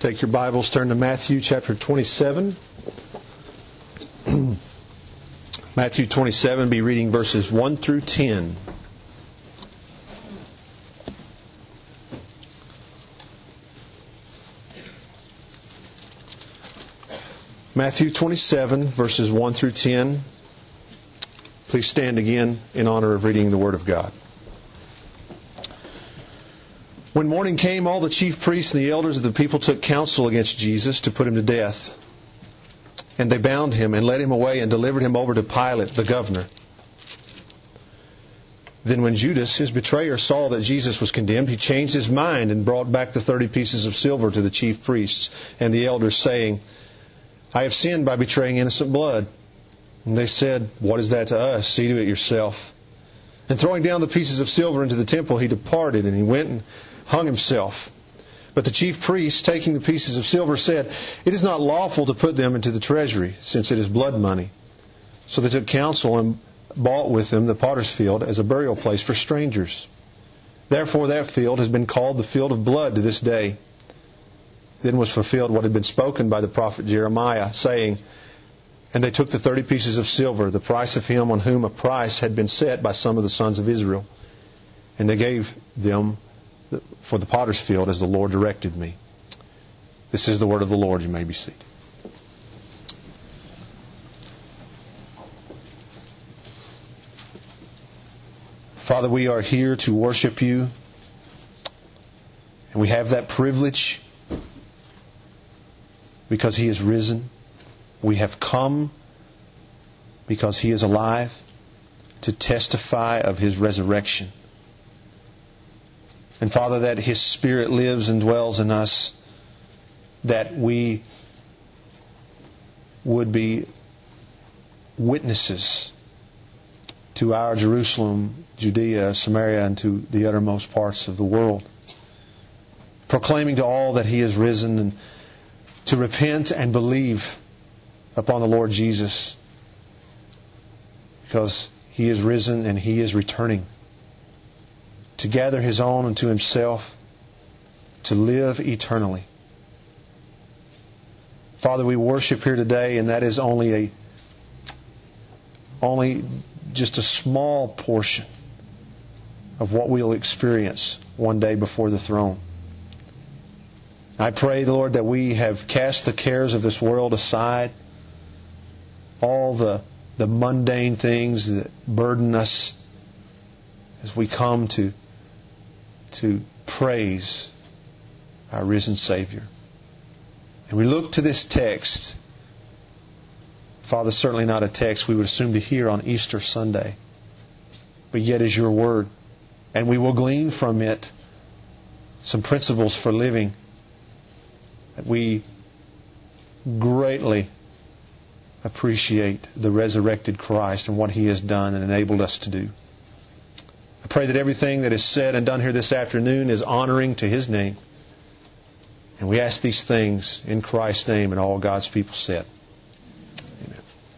Take your Bibles, turn to Matthew chapter 27. Matthew 27, be reading verses 1 through 10. Matthew 27, verses 1 through 10. Please stand again in honor of reading the Word of God. When morning came, all the chief priests and the elders of the people took counsel against Jesus to put him to death. And they bound him and led him away and delivered him over to Pilate, the governor. Then when Judas, his betrayer, saw that Jesus was condemned, he changed his mind and brought back the 30 pieces of silver to the chief priests and the elders, saying, I have sinned by betraying innocent blood. And they said, What is that to us? See to it yourself. And throwing down the pieces of silver into the temple, he departed, and he went and hung himself. But the chief priests, taking the pieces of silver, said, It is not lawful to put them into the treasury, since it is blood money. So they took counsel and bought with them the potter's field as a burial place for strangers. Therefore that field has been called the field of blood to this day. Then was fulfilled what had been spoken by the prophet Jeremiah, saying, And they took the 30 pieces of silver, the price of him on whom a price had been set by some of the sons of Israel. And they gave them for the potter's field as the Lord directed me. This is the word of the Lord. You may be seated. Father, we are here to worship you, and we have that privilege because He is risen. We have come because He is alive to testify of His resurrection. And Father, that His Spirit lives and dwells in us, that we would be witnesses to our Jerusalem, Judea, Samaria, and to the uttermost parts of the world, proclaiming to all that He is risen and to repent and believe upon the Lord Jesus, because He is risen and He is returning to gather His own unto Himself, to live eternally. Father, we worship here today, and that is only just a small portion of what we'll experience one day before the throne. I pray, Lord, that we have cast the cares of this world aside, all the mundane things that burden us as we come to praise our risen Savior. And we look to this text, Father, certainly not a text we would assume to hear on Easter Sunday, but yet is your word. And we will glean from it some principles for living that we greatly appreciate the resurrected Christ and what He has done and enabled us to do. I pray that everything that is said and done here this afternoon is honoring to His name. And we ask these things in Christ's name, and all God's people said. Amen.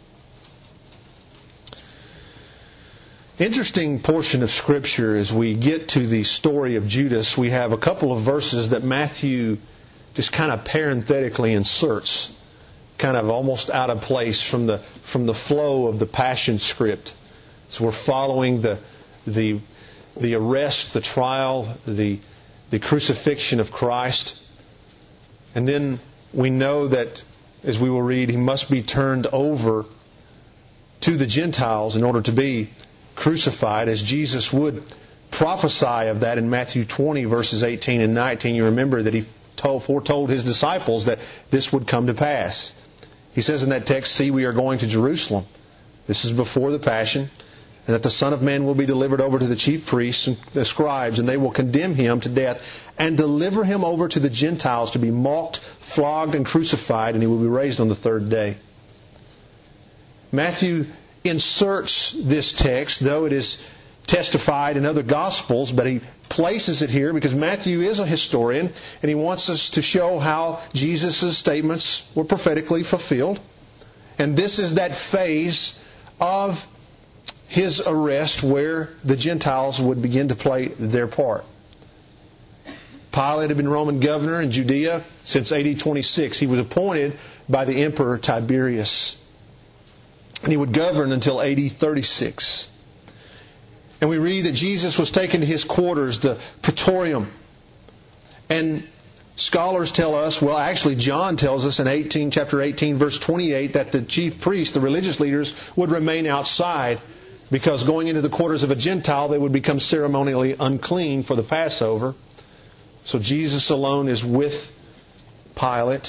Interesting portion of Scripture as we get to the story of Judas. We have a couple of verses that Matthew just kind of parenthetically inserts, kind of almost out of place from the flow of the Passion script. So we're following the arrest, the trial, the crucifixion of Christ. And then we know that, as we will read, He must be turned over to the Gentiles in order to be crucified, as Jesus would prophesy of that in Matthew 20, verses 18 and 19. You remember that He foretold His disciples that this would come to pass. He says in that text, See, we are going to Jerusalem. This is before the Passion. And that the Son of Man will be delivered over to the chief priests and the scribes, and they will condemn Him to death and deliver Him over to the Gentiles to be mocked, flogged, and crucified, and He will be raised on the third day. Matthew inserts this text, though it is testified in other Gospels, but he places it here because Matthew is a historian, and he wants us to show how Jesus' statements were prophetically fulfilled. And this is that phase of His arrest where the Gentiles would begin to play their part. Pilate had been Roman governor in Judea since AD 26. He was appointed by the Emperor Tiberius. And he would govern until AD 36. And we read that Jesus was taken to his quarters, the Praetorium. And scholars tell us, well, actually John tells us in chapter 18, verse 28, that the chief priests, the religious leaders, would remain outside because going into the quarters of a Gentile, they would become ceremonially unclean for the Passover. So Jesus alone is with Pilate.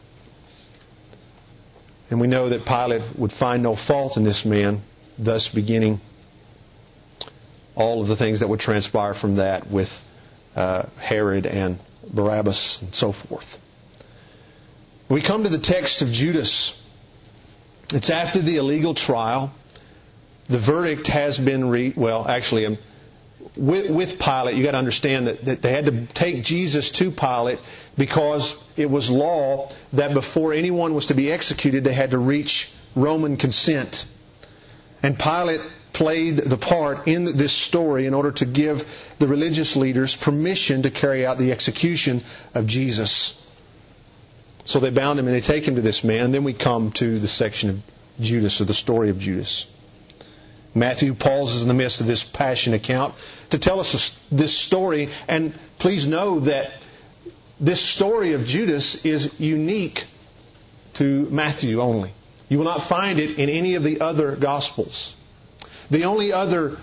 And we know that Pilate would find no fault in this man, thus beginning all of the things that would transpire from that with Herod and Barabbas and so forth. We come to the text of Judas. It's after the illegal trial. The verdict has been with Pilate, you got to understand that they had to take Jesus to Pilate because it was law that before anyone was to be executed, they had to reach Roman consent. And Pilate played the part in this story in order to give the religious leaders permission to carry out the execution of Jesus. So they bound him and they take him to this man. And then we come to the section of Judas, or the story of Judas. Matthew pauses in the midst of this passion account to tell us this story. And please know that this story of Judas is unique to Matthew only. You will not find it in any of the other Gospels. The only other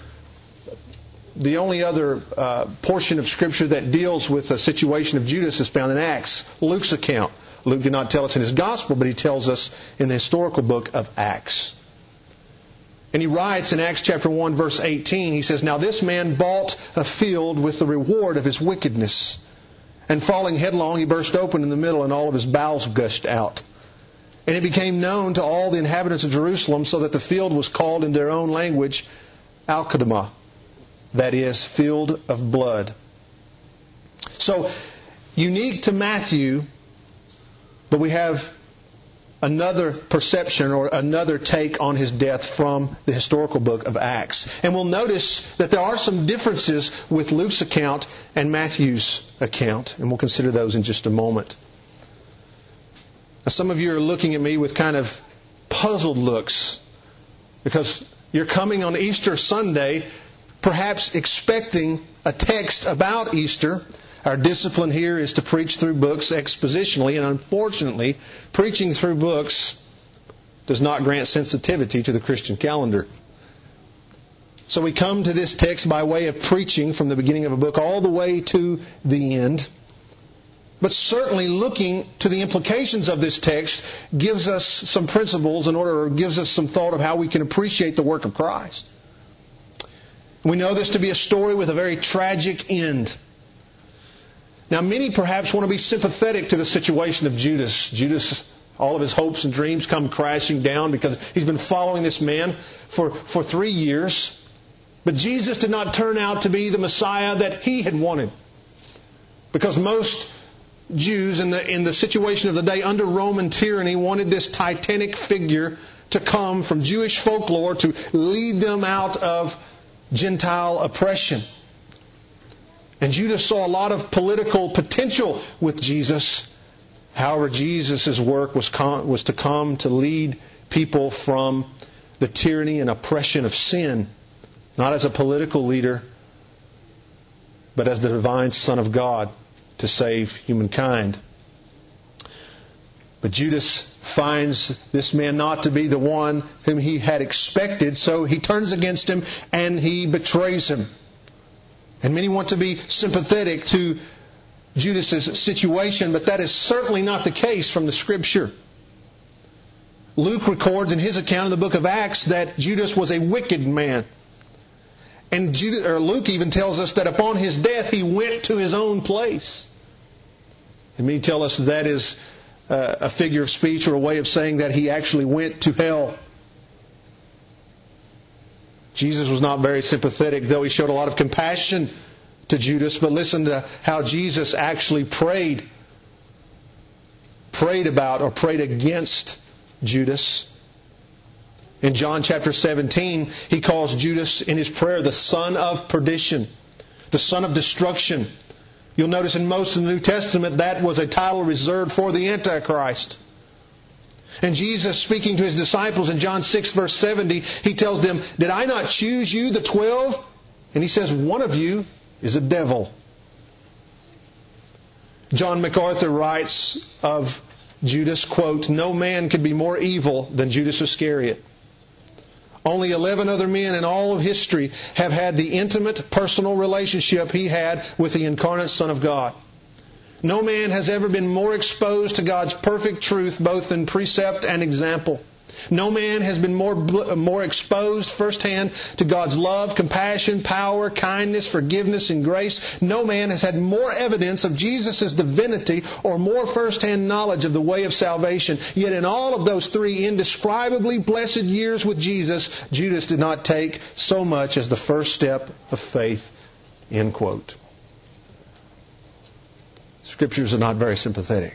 portion of Scripture that deals with the situation of Judas is found in Acts, Luke's account. Luke did not tell us in his Gospel, but he tells us in the historical book of Acts. And he writes in Acts chapter 1, verse 18, he says, "Now this man bought a field with the reward of his wickedness. And falling headlong, he burst open in the middle, and all of his bowels gushed out. And it became known to all the inhabitants of Jerusalem, so that the field was called in their own language Al-Qadamah, that is, field of blood." So, unique to Matthew, but we have another perception or another take on his death from the historical book of Acts. And we'll notice that there are some differences with Luke's account and Matthew's account, and we'll consider those in just a moment. Now, some of you are looking at me with kind of puzzled looks because you're coming on Easter Sunday, perhaps expecting a text about Easter. Our discipline here is to preach through books expositionally, and unfortunately, preaching through books does not grant sensitivity to the Christian calendar. So we come to this text by way of preaching from the beginning of a book all the way to the end. But certainly looking to the implications of this text gives us some principles or gives us some thought of how we can appreciate the work of Christ. We know this to be a story with a very tragic end. Now, many perhaps want to be sympathetic to the situation of Judas. Judas, all of his hopes and dreams come crashing down because he's been following this man for 3 years. But Jesus did not turn out to be the Messiah that he had wanted. Because most Jews in the situation of the day under Roman tyranny wanted this titanic figure to come from Jewish folklore to lead them out of Gentile oppression. And Judas saw a lot of political potential with Jesus. However, Jesus' work was to come to lead people from the tyranny and oppression of sin, not as a political leader, but as the divine Son of God to save humankind. But Judas finds this man not to be the one whom he had expected, so he turns against him and he betrays him. And many want to be sympathetic to Judas' situation, but that is certainly not the case from the Scripture. Luke records in his account in the book of Acts that Judas was a wicked man. And Luke even tells us that upon his death he went to his own place. And many tell us that is a figure of speech or a way of saying that he actually went to hell. Jesus was not very sympathetic, though he showed a lot of compassion to Judas. But listen to how Jesus actually prayed about or prayed against Judas. In John chapter 17, he calls Judas in his prayer the son of perdition, the son of destruction. You'll notice in most of the New Testament that was a title reserved for the Antichrist. And Jesus, speaking to His disciples in John 6 verse 70, He tells them, "Did I not choose you, the 12? And He says, "One of you is a devil." John MacArthur writes of Judas, quote, "No man could be more evil than Judas Iscariot. Only 11 other men in all of history have had the intimate personal relationship he had with the incarnate Son of God. No man has ever been more exposed to God's perfect truth, both in precept and example. No man has been more exposed firsthand to God's love, compassion, power, kindness, forgiveness, and grace. No man has had more evidence of Jesus' divinity or more firsthand knowledge of the way of salvation. Yet in all of those 3 indescribably blessed years with Jesus, Judas did not take so much as the first step of faith." End quote. Scriptures are not very sympathetic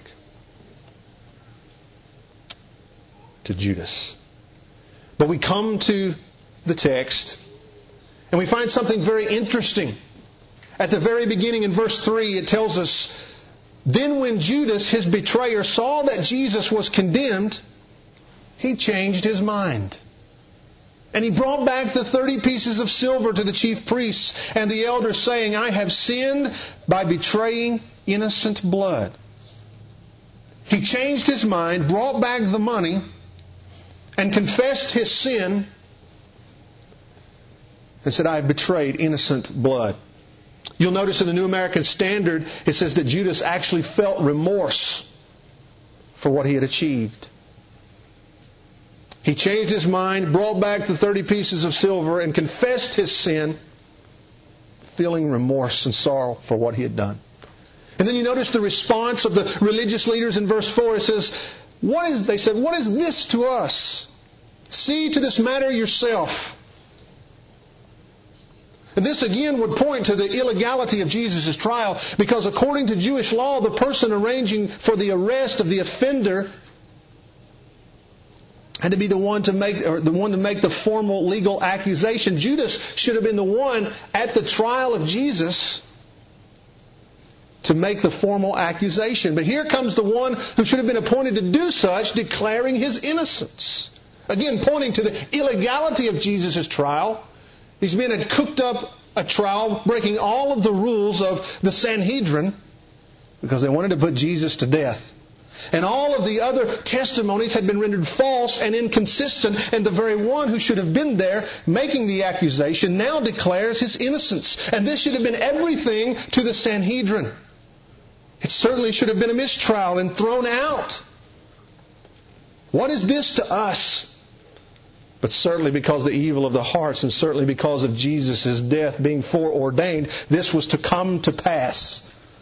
to Judas. But we come to the text and we find something very interesting. At the very beginning in verse 3 it tells us, "Then when Judas, his betrayer, saw that Jesus was condemned, he changed his mind. And he brought back the 30 pieces of silver to the chief priests and the elders, saying, 'I have sinned by betraying innocent blood.'" He changed his mind, brought back the money, and confessed his sin and said, "I have betrayed innocent blood." You'll notice in the New American Standard, it says that Judas actually felt remorse for what he had achieved. He changed his mind, brought back the 30 pieces of silver, and confessed his sin, feeling remorse and sorrow for what he had done. And then you notice the response of the religious leaders in verse 4. It says, they said, "What is this to us? See to this matter yourself." And this again would point to the illegality of Jesus' trial, because according to Jewish law, the person arranging for the arrest of the offender had to be the one to make the formal legal accusation. Judas should have been the one at the trial of Jesus to make the formal accusation. But here comes the one who should have been appointed to do such, declaring his innocence. Again, pointing to the illegality of Jesus' trial. These men had cooked up a trial, breaking all of the rules of the Sanhedrin, because they wanted to put Jesus to death. And all of the other testimonies had been rendered false and inconsistent, and the very one who should have been there making the accusation now declares his innocence. And this should have been everything to the Sanhedrin. It certainly should have been a mistrial and thrown out. What is this to us? But certainly because of the evil of the hearts, and certainly because of Jesus' death being foreordained, this was to come to pass.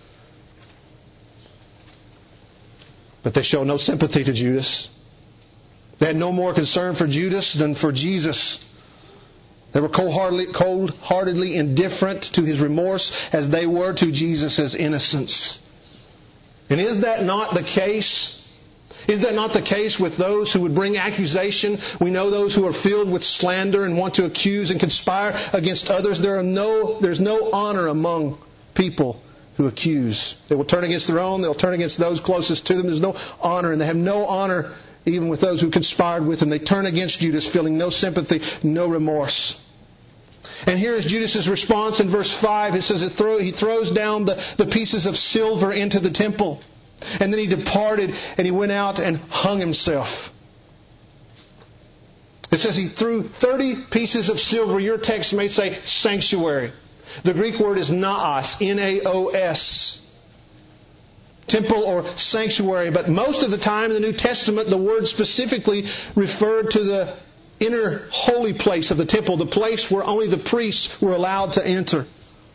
But they show no sympathy to Judas. They had no more concern for Judas than for Jesus. They were cold-heartedly indifferent to his remorse as they were to Jesus' innocence. And is that not the case? Is that not the case with those who would bring accusation? We know those who are filled with slander and want to accuse and conspire against others. There's no honor among people who accuse. They will turn against their own. They'll turn against those closest to them. There's no honor, and they have no honor even with those who conspired with them. They turn against Judas, feeling no sympathy, no remorse. And here is Judas' response in verse 5. It says he throws down the pieces of silver into the temple. And then he departed and he went out and hung himself. It says he threw 30 pieces of silver. Your text may say sanctuary. The Greek word is naos, N-A-O-S. Temple or sanctuary. But most of the time in the New Testament, the word specifically referred to the inner holy place of the temple, the place where only the priests were allowed to enter.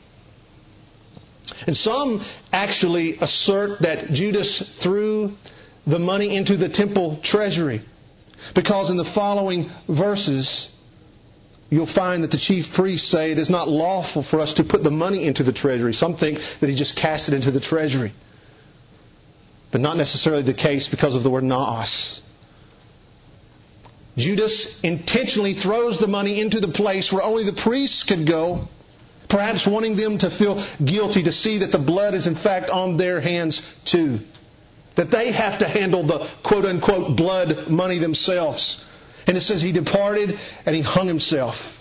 And some actually assert that Judas threw the money into the temple treasury, because in the following verses you'll find that the chief priests say it is not lawful for us to put the money into the treasury. Some think that he just cast it into the treasury, but not necessarily the case because of the word naos. Judas intentionally throws the money into the place where only the priests could go, Perhaps wanting them to feel guilty, to see that the blood is in fact on their hands too. That they have to handle the quote-unquote blood money themselves. And it says he departed and he hung himself.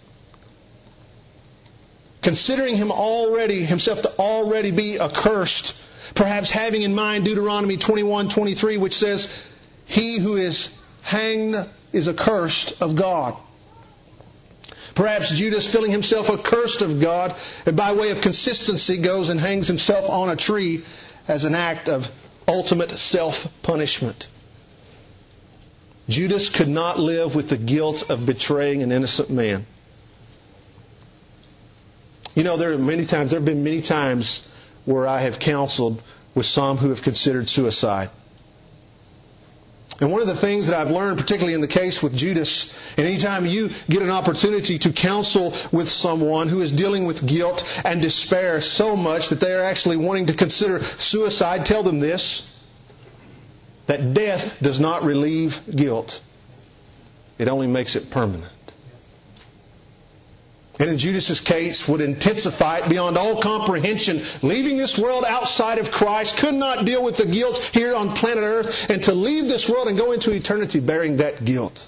Considering himself to already be accursed. Perhaps having in mind Deuteronomy 21:23, which says, he who is hanged is accursed of God. Perhaps Judas, feeling himself accursed of God, and by way of consistency goes and hangs himself on a tree as an act of ultimate self-punishment. Judas could not live with the guilt of betraying an innocent man. You know, there have been many times where I have counseled with some who have considered suicide. And one of the things that I've learned, particularly in the case with Judas, and anytime you get an opportunity to counsel with someone who is dealing with guilt and despair so much that they are actually wanting to consider suicide, tell them this, that death does not relieve guilt. It only makes it permanent. And in Judas's case, would intensify it beyond all comprehension. Leaving this world outside of Christ, could not deal with the guilt here on planet Earth, and to leave this world and go into eternity bearing that guilt.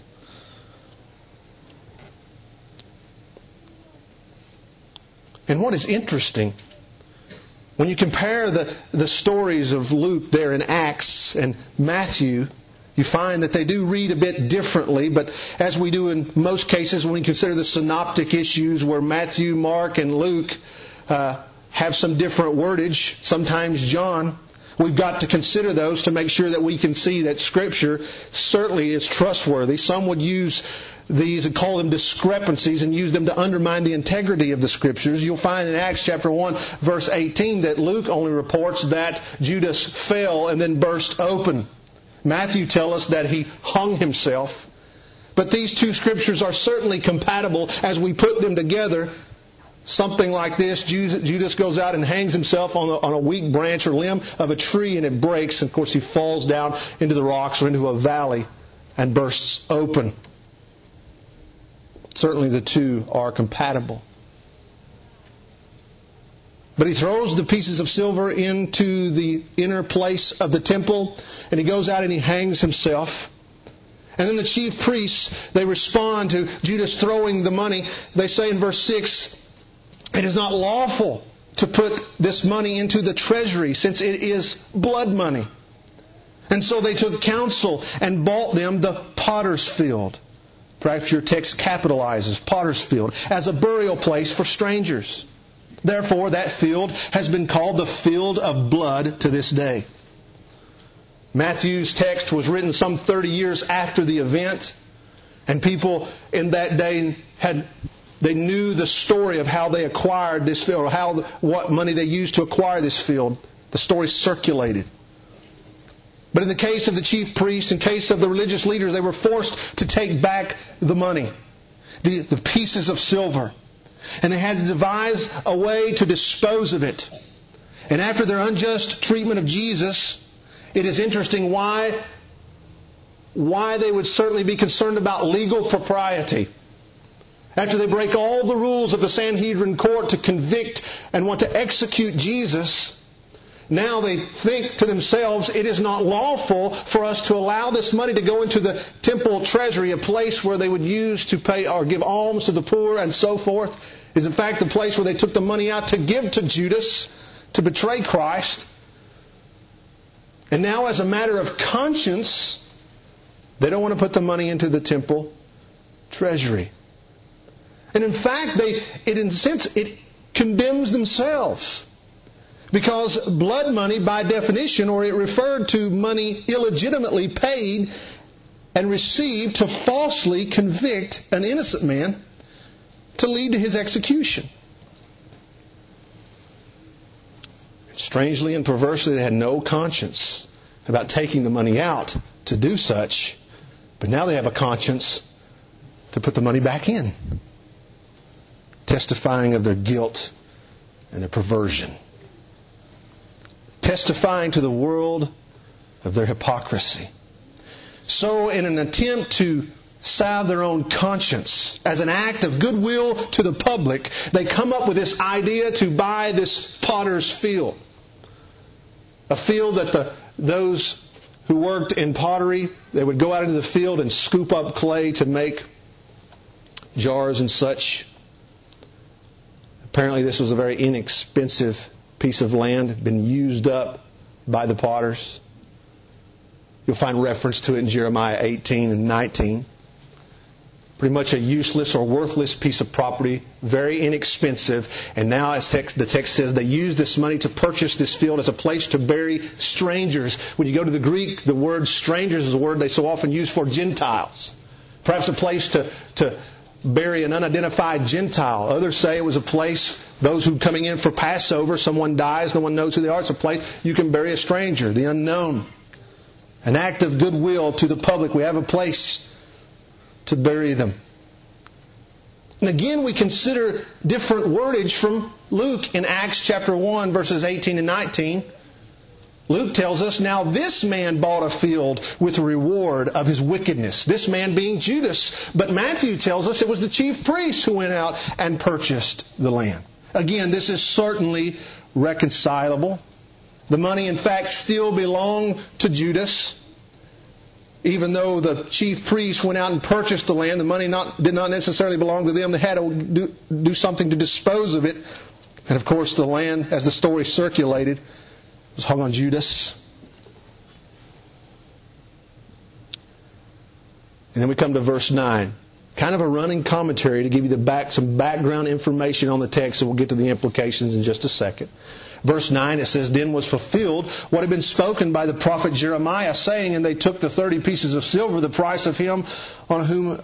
And what is interesting, when you compare the stories of Luke there in Acts and Matthew, you find that they do read a bit differently, but as we do in most cases when we consider the synoptic issues where Matthew, Mark, and Luke have some different wordage, sometimes John, we've got to consider those to make sure that we can see that Scripture certainly is trustworthy. Some would use these and call them discrepancies and use them to undermine the integrity of the Scriptures. You'll find in Acts chapter 1, verse 18, that Luke only reports that Judas fell and then burst open. Matthew tells us that he hung himself. But these two Scriptures are certainly compatible as we put them together. Something like this, Judas goes out and hangs himself on a weak branch or limb of a tree, and it breaks. And of course he falls down into the rocks or into a valley and bursts open. Certainly the two are compatible. But he throws the pieces of silver into the inner place of the temple, and he goes out and he hangs himself. And then the chief priests, they respond to Judas throwing the money. They say in verse 6, it is not lawful to put this money into the treasury, since it is blood money. And so they took counsel and bought them the potter's field. Perhaps your text capitalizes potter's field as a burial place for strangers. Therefore, that field has been called the field of blood to this day. Matthew's text was written some 30 years after the event, and people in that day they knew the story of how they acquired this field, or what money they used to acquire this field. The story circulated. But in the case of the chief priests, in case of the religious leaders, they were forced to take back the money, the pieces of silver. And they had to devise a way to dispose of it. And after their unjust treatment of Jesus, it is interesting why they would certainly be concerned about legal propriety. After they break all the rules of the Sanhedrin court to convict and want to execute Jesus, now they think to themselves, it is not lawful for us to allow this money to go into the temple treasury, a place where they would use to pay or give alms to the poor and so forth. Is in fact the place where they took the money out to give to Judas to betray Christ. And now, as a matter of conscience, they don't want to put the money into the temple treasury. And in fact, it condemns themselves. Because blood money, by definition, or it referred to money illegitimately paid and received to falsely convict an innocent man to lead to his execution. Strangely and perversely, they had no conscience about taking the money out to do such, but now they have a conscience to put the money back in, testifying of their guilt and their perversion, testifying to the world of their hypocrisy. So in an attempt to salve their own conscience as an act of goodwill to the public, they come up with this idea to buy this potter's field. A field that those who worked in pottery, they would go out into the field and scoop up clay to make jars and such. Apparently this was a very inexpensive piece of land, been used up by the potters. You'll find reference to it in Jeremiah 18 and 19. Pretty much a useless or worthless piece of property, very inexpensive. And now, as the text says, they used this money to purchase this field as a place to bury strangers. When you go to the Greek, the word strangers is a word they so often use for Gentiles. Perhaps a place to bury an unidentified Gentile. Others say it was a place, those who coming in for Passover, someone dies, no one knows who they are. It's a place you can bury a stranger, the unknown. An act of goodwill to the public. We have a place to bury them. And again, we consider different wordage from Luke in Acts chapter 1, verses 18 and 19. Luke tells us, now this man bought a field with a reward of his wickedness. This man being Judas. But Matthew tells us it was the chief priests who went out and purchased the land. Again, this is certainly reconcilable. The money, in fact, still belonged to Judas. Even though the chief priests went out and purchased the land, the money did not necessarily belong to them. They had to do something to dispose of it. And of course, the land, as the story circulated, was hung on Judas. And then we come to verse 9. Kind of a running commentary to give you some background information on the text, and we'll get to the implications in just a second. Verse 9, it says, then was fulfilled what had been spoken by the prophet Jeremiah, saying, and they took the 30 pieces of silver, the price of him on whom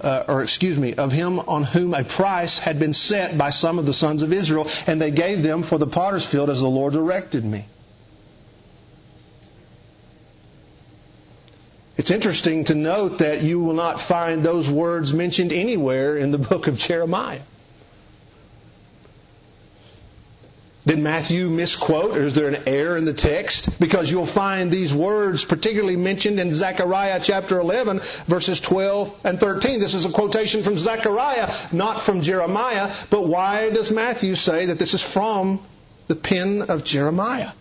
a price had been set by some of the sons of Israel, and they gave them for the potter's field as the Lord directed me. It's interesting to note that you will not find those words mentioned anywhere in the book of Jeremiah. Did Matthew misquote, or is there an error in the text? Because you'll find these words particularly mentioned in Zechariah chapter 11, verses 12 and 13. This is a quotation from Zechariah, not from Jeremiah. But why does Matthew say that this is from the pen of Jeremiah?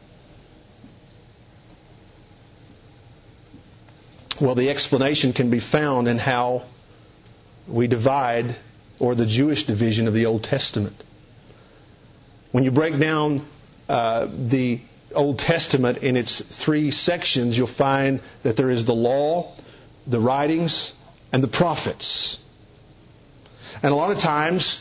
Well, the explanation can be found in how we divide, or the Jewish division of the Old Testament. When you break down the Old Testament in its 3 sections, you'll find that there is the law, the writings, and the prophets. And a lot of times,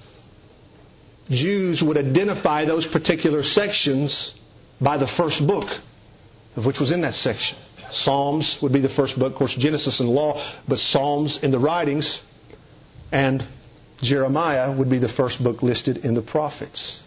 Jews would identify those particular sections by the first book of which was in that section. Psalms would be the first book, of course, Genesis and law, but Psalms in the writings, and Jeremiah would be the first book listed in the prophets.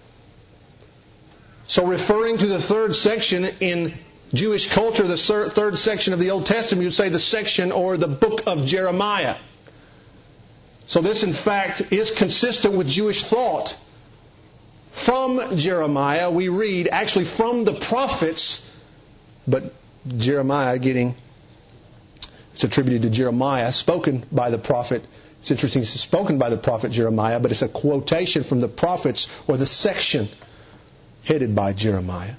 So referring to the 3rd section in Jewish culture, the 3rd section of the Old Testament, you'd say the section or the book of Jeremiah. So this, in fact, is consistent with Jewish thought. From Jeremiah, we read, actually from the prophets, but Jeremiah it's attributed to Jeremiah, spoken by the prophet. It's interesting, it's spoken by the prophet Jeremiah, but it's a quotation from the prophets, or the section headed by Jeremiah.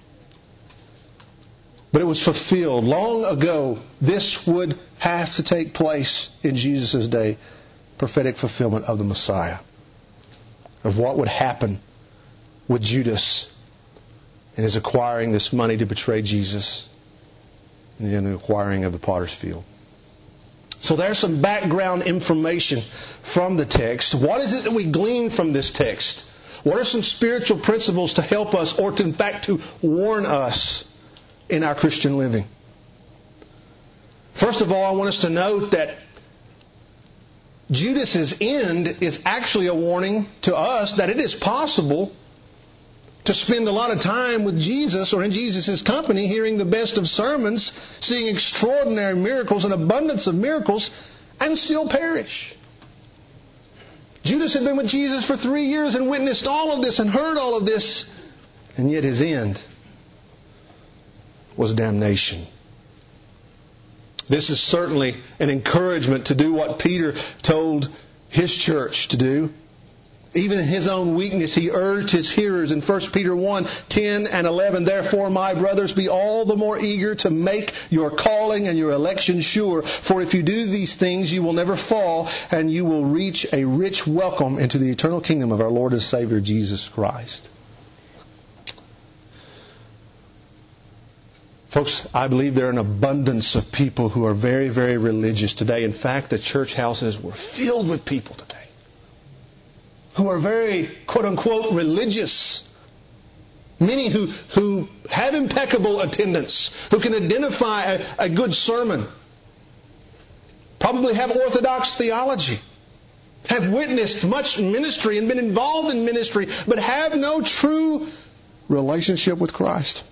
But it was fulfilled long ago. This would have to take place in Jesus' day. Prophetic fulfillment of the Messiah. Of what would happen with Judas and his acquiring this money to betray Jesus, and then the acquiring of the potter's field. So there's some background information from the text. What is it that we glean from this text? What are some spiritual principles to help us, or to, in fact, to warn us in our Christian living? First of all, I want us to note that Judas's end is actually a warning to us that it is possible to spend a lot of time with Jesus, or in Jesus' company, hearing the best of sermons, seeing extraordinary miracles, an abundance of miracles, and still perish. Judas had been with Jesus for 3 years and witnessed all of this and heard all of this, and yet his end was damnation. This is certainly an encouragement to do what Peter told his church to do. Even in his own weakness, he urged his hearers in 1 Peter 1, 10 and 11, "Therefore, my brothers, be all the more eager to make your calling and your election sure. For if you do these things, you will never fall, and you will reach a rich welcome into the eternal kingdom of our Lord and Savior, Jesus Christ." Folks, I believe there are an abundance of people who are very, very religious today. In fact, the church houses were filled with people today who are very, quote-unquote, religious. Many who have impeccable attendance, who can identify a good sermon, probably have orthodox theology, have witnessed much ministry and been involved in ministry, but have no true relationship with Christ.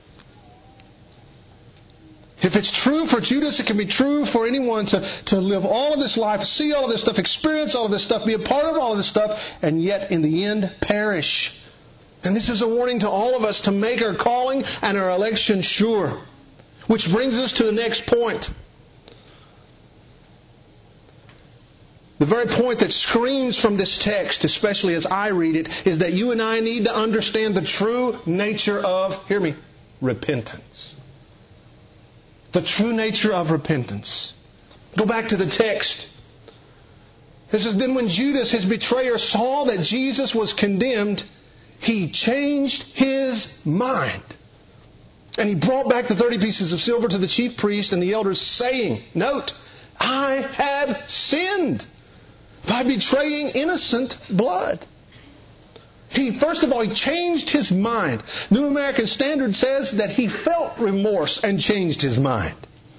If it's true for Judas, it can be true for anyone to live all of this life, see all of this stuff, experience all of this stuff, be a part of all of this stuff, and yet in the end perish. And this is a warning to all of us to make our calling and our election sure. Which brings us to the next point. The very point that screams from this text, especially as I read it, is that you and I need to understand the true nature of, hear me, repentance. The true nature of repentance. Go back to the text. It says, "Then when Judas, his betrayer, saw that Jesus was condemned, he changed his mind. And he brought back the 30 pieces of silver to the chief priest and the elders, saying," note, "I have sinned by betraying innocent blood." First of all, he changed his mind. New American Standard says that he felt remorse and changed his mind.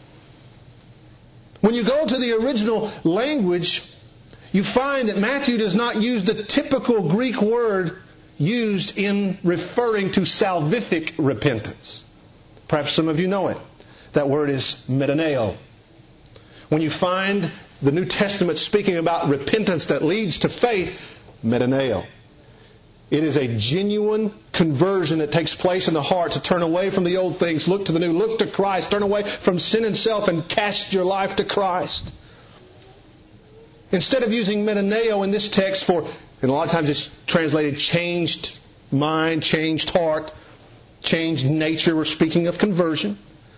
When you go to the original language, you find that Matthew does not use the typical Greek word used in referring to salvific repentance. Perhaps some of you know it. That word is metaneo. When you find the New Testament speaking about repentance that leads to faith, metaneo. It is a genuine conversion that takes place in the heart to turn away from the old things, look to the new, look to Christ, turn away from sin and self and cast your life to Christ. Instead of using metaneo in this text and a lot of times it's translated changed mind, changed heart, changed nature, we're speaking of conversion.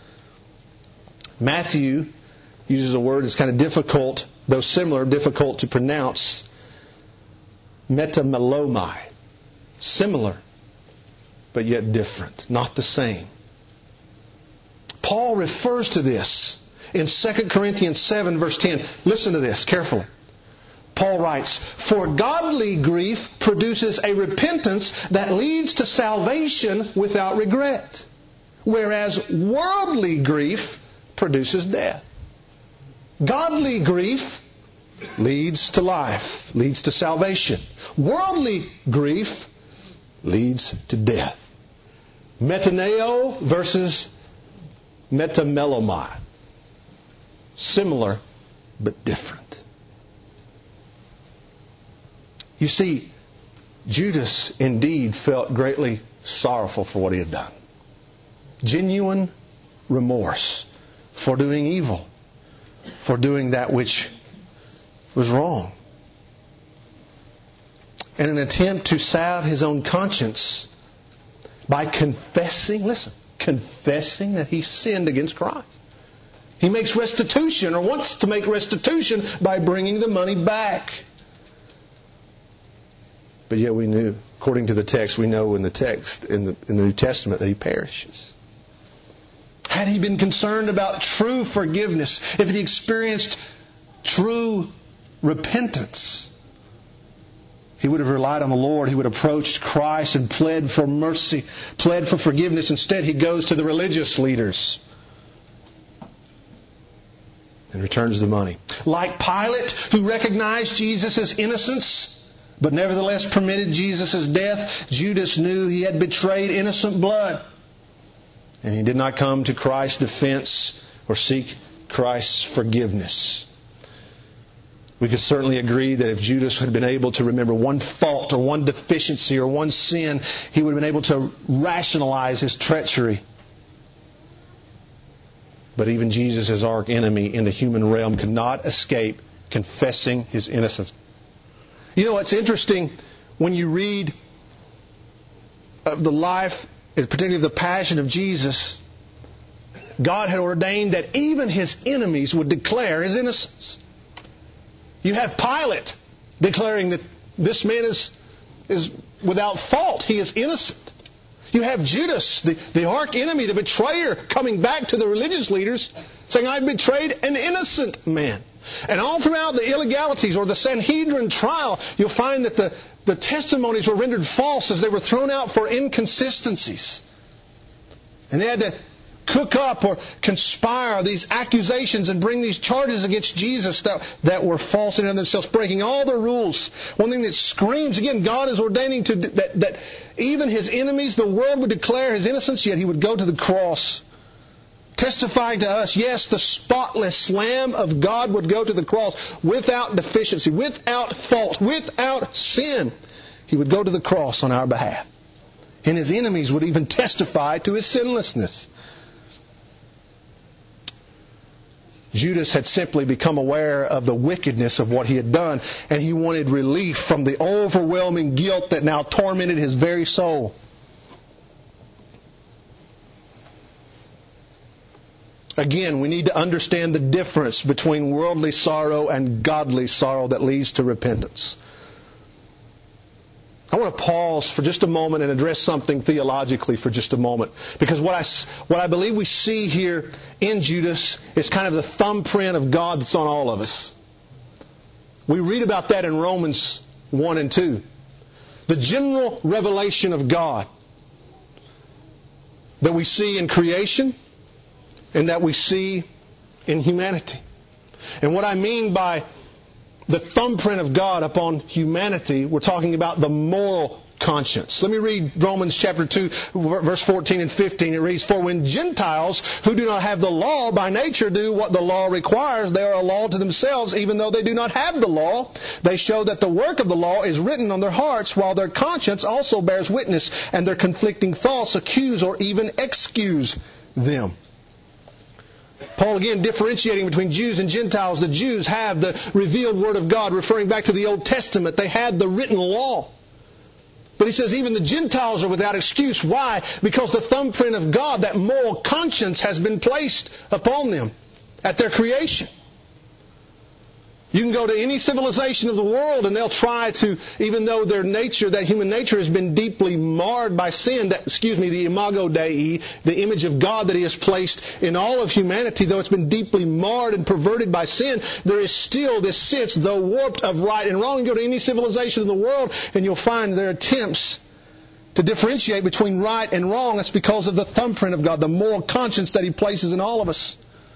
Matthew uses a word that's kind of difficult, though similar, difficult to pronounce, metamelomai. Similar, but yet different. Not the same. Paul refers to this in 2 Corinthians 7 verse 10. Listen to this carefully. Paul writes, "For godly grief produces a repentance that leads to salvation without regret, whereas worldly grief produces death." Godly grief leads to life, leads to salvation. Worldly grief leads to death. Metaneo versus metamelomai. Similar, but different. You see, Judas indeed felt greatly sorrowful for what he had done. Genuine remorse for doing evil, for doing that which was wrong. In an attempt to salve his own conscience by confessing that he sinned against Christ. He makes restitution, or wants to make restitution, by bringing the money back. But yet we knew, according to the text, we know in the text, in the New Testament, that he perishes. Had he been concerned about true forgiveness, if he experienced true repentance, he would have relied on the Lord. He would have approached Christ and pled for mercy, pled for forgiveness. Instead, he goes to the religious leaders and returns the money. Like Pilate, who recognized Jesus' innocence, but nevertheless permitted Jesus' death, Judas knew he had betrayed innocent blood. And he did not come to Christ's defense or seek Christ's forgiveness. We could certainly agree that if Judas had been able to remember one fault or one deficiency or one sin, he would have been able to rationalize his treachery. But even Jesus' arch enemy in the human realm could not escape confessing his innocence. You know, it's interesting when you read of the life, particularly of the passion of Jesus, God had ordained that even his enemies would declare his innocence. You have Pilate declaring that this man is without fault. He is innocent. You have Judas, the arch enemy, the betrayer, coming back to the religious leaders saying, I betrayed an innocent man. And all throughout the illegalities or the Sanhedrin trial, you'll find that the testimonies were rendered false as they were thrown out for inconsistencies. And they had to cook up or conspire these accusations and bring these charges against Jesus that were false in and of themselves, breaking all the rules. One thing that screams, again, God is ordaining that even his enemies, the world, would declare his innocence, yet he would go to the cross, testifying to us, yes, the spotless Lamb of God would go to the cross without deficiency, without fault, without sin. He would go to the cross on our behalf. And his enemies would even testify to his sinlessness. Judas had simply become aware of the wickedness of what he had done, and he wanted relief from the overwhelming guilt that now tormented his very soul. Again, we need to understand the difference between worldly sorrow and godly sorrow that leads to repentance. I want to pause for just a moment and address something theologically for just a moment. Because what I believe we see here in Judas is kind of the thumbprint of God that's on all of us. We read about that in Romans 1 and 2. The general revelation of God that we see in creation and that we see in humanity. And what I mean by the thumbprint of God upon humanity, we're talking about the moral conscience. Let me read Romans chapter 2, verse 14 and 15. It reads, For when Gentiles who do not have the law by nature do what the law requires, they are a law to themselves, even though they do not have the law. They show that the work of the law is written on their hearts, while their conscience also bears witness, and their conflicting thoughts accuse or even excuse them. Paul again differentiating between Jews and Gentiles. The Jews have the revealed Word of God, referring back to the Old Testament. They had the written law. But he says even the Gentiles are without excuse. Why? Because the thumbprint of God, that moral conscience, has been placed upon them at their creation. You can go to any civilization of the world and they'll try to, even though their nature, that human nature has been deeply marred by sin, the imago Dei, the image of God that He has placed in all of humanity, though it's been deeply marred and perverted by sin, there is still this sense, though warped, of right and wrong. You go to any civilization in the world and you'll find their attempts to differentiate between right and wrong. It's because of the thumbprint of God, the moral conscience that He places in all of us.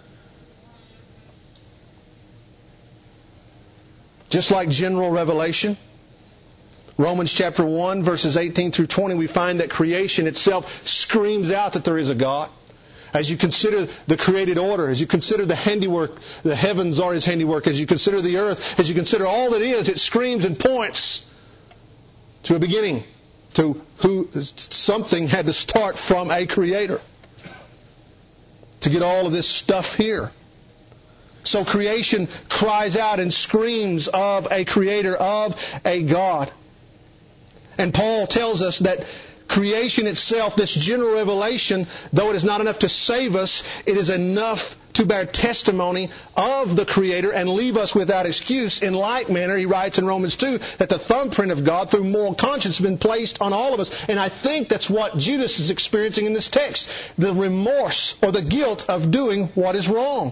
Just like general revelation, Romans chapter 1, verses 18 through 20, we find that creation itself screams out that there is a God. As you consider the created order, as you consider the handiwork, the heavens are His handiwork, as you consider the earth, as you consider all that is, it screams and points to a beginning, to who something had to start from a creator to get all of this stuff here. So creation cries out and screams of a creator, of a God. And Paul tells us that creation itself, this general revelation, though it is not enough to save us, it is enough to bear testimony of the Creator and leave us without excuse. In like manner, he writes in Romans 2 that the thumbprint of God through moral conscience has been placed on all of us. And I think that's what Judas is experiencing in this text. The remorse or the guilt of doing what is wrong.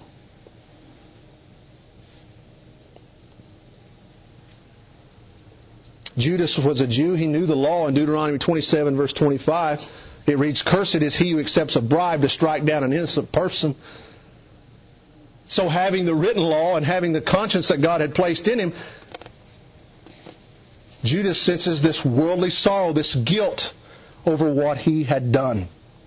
Judas was a Jew. He knew the law. In Deuteronomy 27, verse 25, it reads, Cursed is he who accepts a bribe to strike down an innocent person. So having the written law and having the conscience that God had placed in him, Judas senses this worldly sorrow, this guilt over what he had done.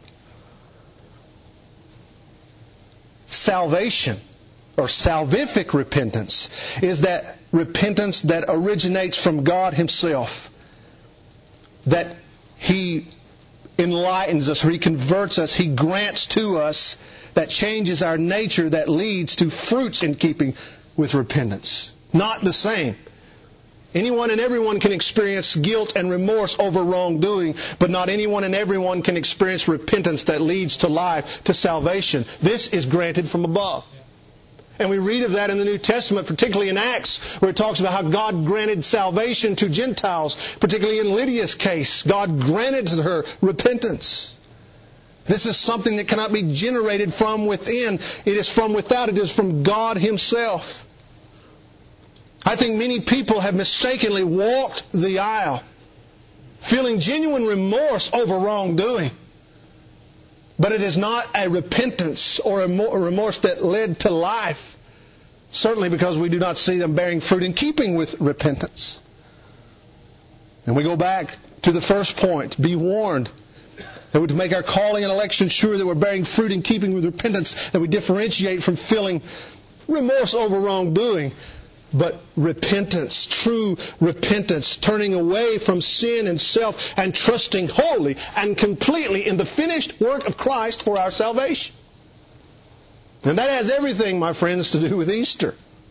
Salvation, or salvific repentance, is that repentance that originates from God Himself. That He enlightens us, or He converts us, He grants to us that changes our nature that leads to fruits in keeping with repentance. Not the same. Anyone and everyone can experience guilt and remorse over wrongdoing, but not anyone and everyone can experience repentance that leads to life, to salvation. This is granted from above. And we read of that in the New Testament, particularly in Acts, where it talks about how God granted salvation to Gentiles, particularly in Lydia's case. God granted to her repentance. This is something that cannot be generated from within. It is from without. It is from God Himself. I think many people have mistakenly walked the aisle, feeling genuine remorse over wrongdoing. But it is not a repentance or a remorse that led to life. Certainly because we do not see them bearing fruit in keeping with repentance. And we go back to the first point. Be warned that we to make our calling and election sure that we're bearing fruit in keeping with repentance, that we differentiate from feeling remorse over wrongdoing. But repentance, true repentance, turning away from sin and self and trusting wholly and completely in the finished work of Christ for our salvation. And that has everything, my friends, to do with Easter.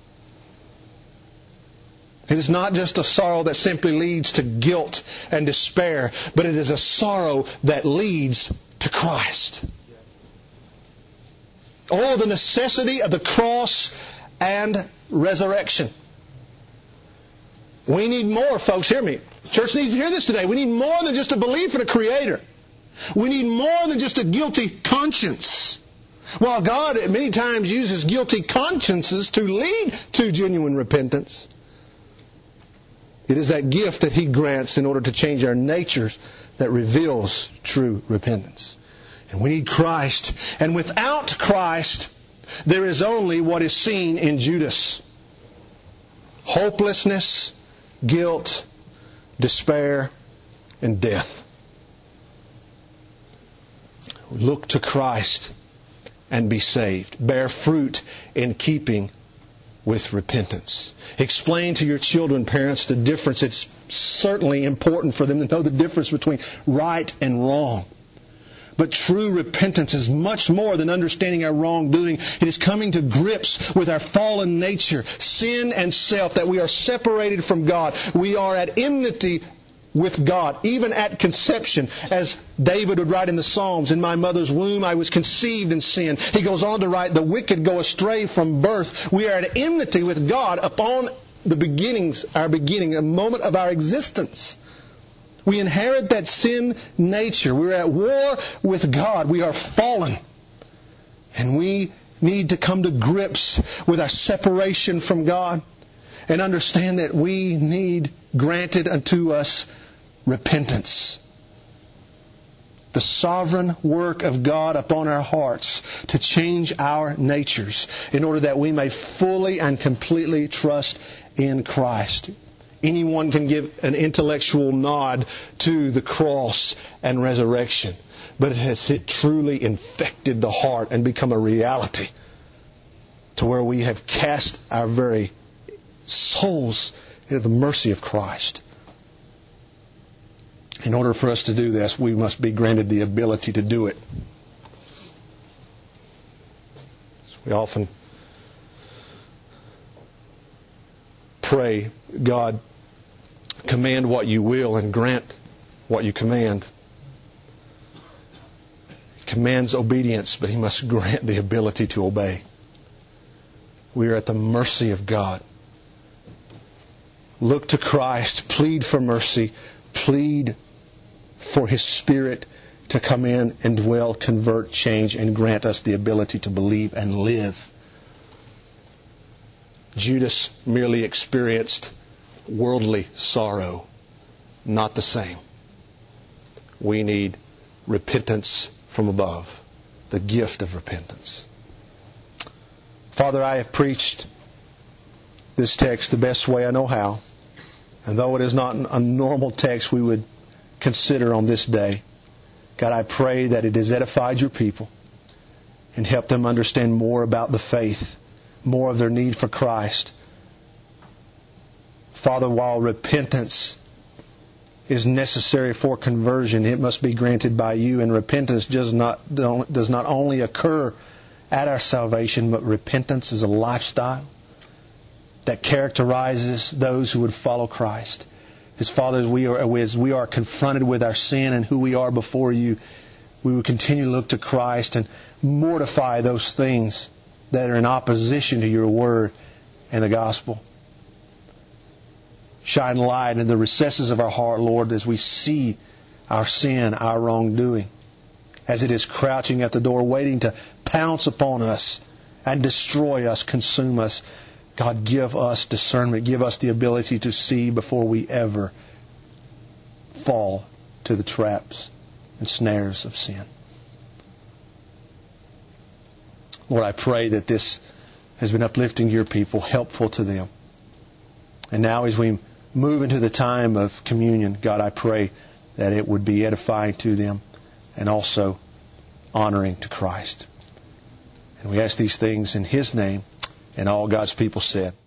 It is not just a sorrow that simply leads to guilt and despair, but it is a sorrow that leads to Christ. Oh, the necessity of the cross and resurrection. We need more, folks. Hear me. The church needs to hear this today. We need more than just a belief in a Creator. We need more than just a guilty conscience. While God many times uses guilty consciences to lead to genuine repentance, it is that gift that He grants in order to change our natures that reveals true repentance. And we need Christ. And without Christ, there is only what is seen in Judas. Hopelessness, guilt, despair, and death. Look to Christ and be saved. Bear fruit in keeping with repentance. Explain to your children, parents, the difference. It's certainly important for them to know the difference between right and wrong. But true repentance is much more than understanding our wrongdoing. It is coming to grips with our fallen nature, sin and self, that we are separated from God. We are at enmity with God, even at conception. As David would write in the Psalms, in my mother's womb I was conceived in sin. He goes on to write, the wicked go astray from birth. We are at enmity with God upon the beginnings, our beginning, a moment of our existence. We inherit that sin nature. We're at war with God. We are fallen. And we need to come to grips with our separation from God and understand that we need granted unto us repentance. The sovereign work of God upon our hearts to change our natures in order that we may fully and completely trust in Christ. Anyone can give an intellectual nod to the cross and resurrection, but has it truly infected the heart and become a reality to where we have cast our very souls into the mercy of Christ? In order for us to do this, we must be granted the ability to do it. We often pray, God, command what you will and grant what you command. He commands obedience, but He must grant the ability to obey. We are at the mercy of God. Look to Christ. Plead for mercy. Plead for His Spirit to come in and dwell, convert, change, and grant us the ability to believe and live. Judas merely experienced worldly sorrow, not the same. We need repentance from above, the gift of repentance. Father, I have preached this text the best way I know how, and though it is not a normal text we would consider on this day, God, I pray that it has edified your people and helped them understand more about the faith, more of their need for Christ. Father, while repentance is necessary for conversion, it must be granted by you, and repentance does not only occur at our salvation, but repentance is a lifestyle that characterizes those who would follow Christ. As Father, as we are confronted with our sin and who we are before You, we would continue to look to Christ and mortify those things that are in opposition to Your Word and the Gospel. Shine light in the recesses of our heart, Lord, as we see our sin, our wrongdoing, as it is crouching at the door, waiting to pounce upon us and destroy us, consume us. God, give us discernment. Give us the ability to see before we ever fall to the traps and snares of sin. Lord, I pray that this has been uplifting Your people, helpful to them. And now as we move into the time of communion, God, I pray that it would be edifying to them and also honoring to Christ. And we ask these things in His name, and all God's people said.